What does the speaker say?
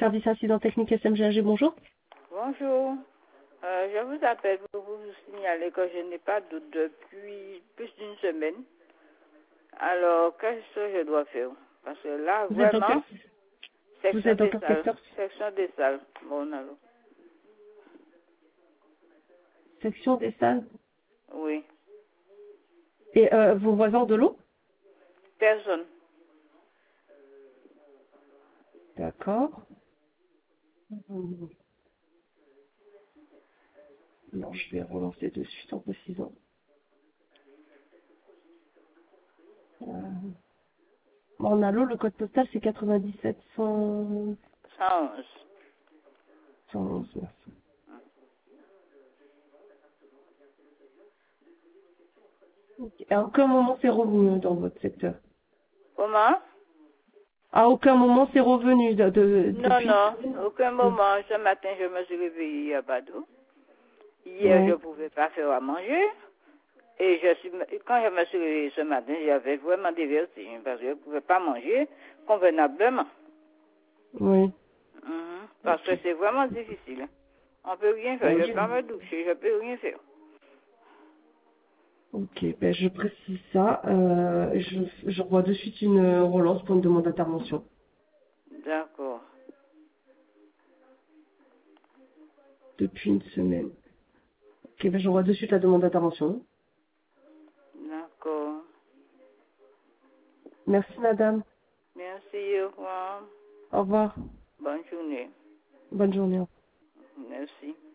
service incident technique SMGAG, bonjour. Bonjour. Je vous appelle pour vous signaler que je n'ai pas d'eau depuis plus d'une semaine. Alors, qu'est-ce que je dois faire? Parce que là, Vous êtes dans vraiment, vous êtes dans quel secteur? section des salles. Bon, alors. Section des salles. Oui. Et vos voisins ont de l'eau? Personne. D'accord. Non, je vais relancer de suite en précisant. On a l'eau, le code postal c'est 97 100... 111. 111, merci. Ok. À aucun moment c'est revenu dans votre secteur. Comment? À aucun moment c'est revenu Non, depuis. non, aucun moment. Ce matin, je me suis réveillée, il n'y a pas d'eau. Hier, je Ouais. ne pouvais pas faire à manger. Et quand je me suis réveillée ce matin, j'avais vraiment des vertiges parce que je ne pouvais pas manger convenablement. Oui. Parce que c'est vraiment difficile. On ne peut rien faire. Je ne Oui. peux pas me doucher, je ne peux rien faire. Ok, ben je précise ça. Je revois de suite une relance pour une demande d'intervention. D'accord. Depuis une semaine. Ok, ben je revois de suite la demande d'intervention. D'accord. Merci madame. Merci, au revoir. Au revoir. Bonne journée. Bonne journée. Merci.